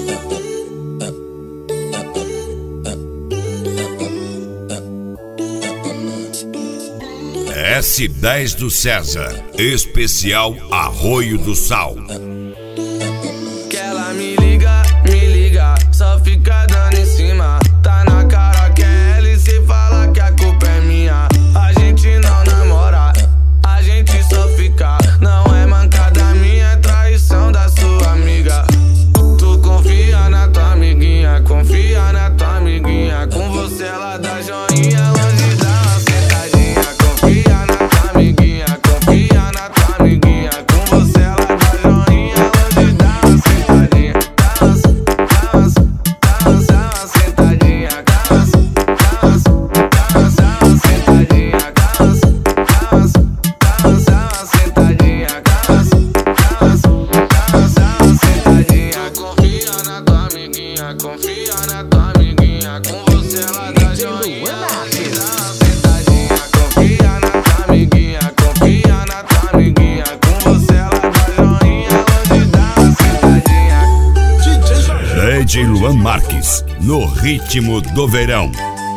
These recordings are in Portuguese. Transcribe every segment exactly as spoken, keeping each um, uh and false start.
S dez do César, especial Arroio do Sal. Que ela me liga, me liga, só fica dando em cima. Tá na cara que é ela e cê fala que a culpa é minha. A gente não namora, a gente só fica. Não é mancada minha, é traição da sua amiga. Tu confia na tua amiguinha, confia na tua amiguinha. Com você ela dá joinha, longe dá uma sentadinha. Confia na tua amiguinha, confia na tua amiguinha. Com você ela dá joinha, longe dá uma sentadinha. Dá uma, dá uma, dá uma, dá uma sentadinha. Dá uma, dá uma, dá uma, dá uma sentadinha. Dá uma, dá uma, dá uma, dá uma sentadinha. Dá uma, dá uma, dá uma, dá uma sentadinha. Confia na tua amiguinha, confia na tua amiguinha. Com você ela dá joinha, longe dá uma sentadinha. Confia na tua amiguinha, confia na tua amiguinha. Com você ela dá joinha, longe dá uma sentadinha. D J Luan Marques, no ritmo do verão.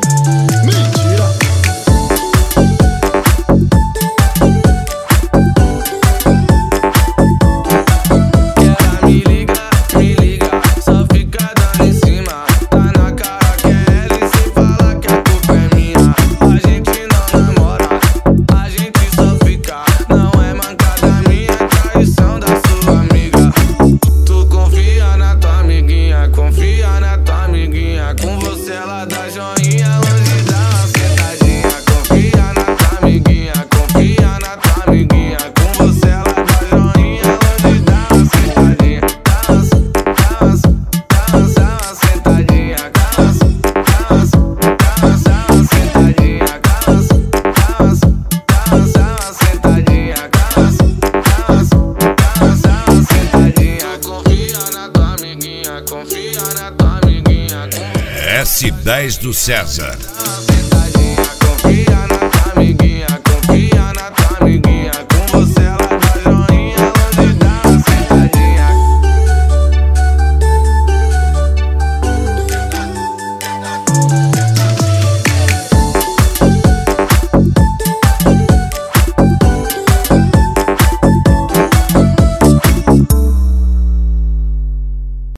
Ela me liga, me liga, só fica dando em cima. Tá na cara que é ela e cê fala que a culpa é minha. A gente não namora, a gente só fica. Não é mancada minha, é traição da sua amiga. Tu confia na tua amiguinha, confia na tua amiguinha. Com você ela dá joinha, longe dá uma sentadinha. Confia na tua amiguinha, confia na tua amiguinha. Com você ela dá joinha, longe dá uma sentadinha. Dá umas, dá umas, dá umas, dá uma sentadinha. Dá umas, dá umas, dá umas, dá uma sentadinha. Dá umas, dá umas, dá umas, dá uma sentadinha. Dá umas, dá umas, dá umas, dá uma sentadinha. Confia na tua amiguinha, confia na tua amiguinha. S dez do César.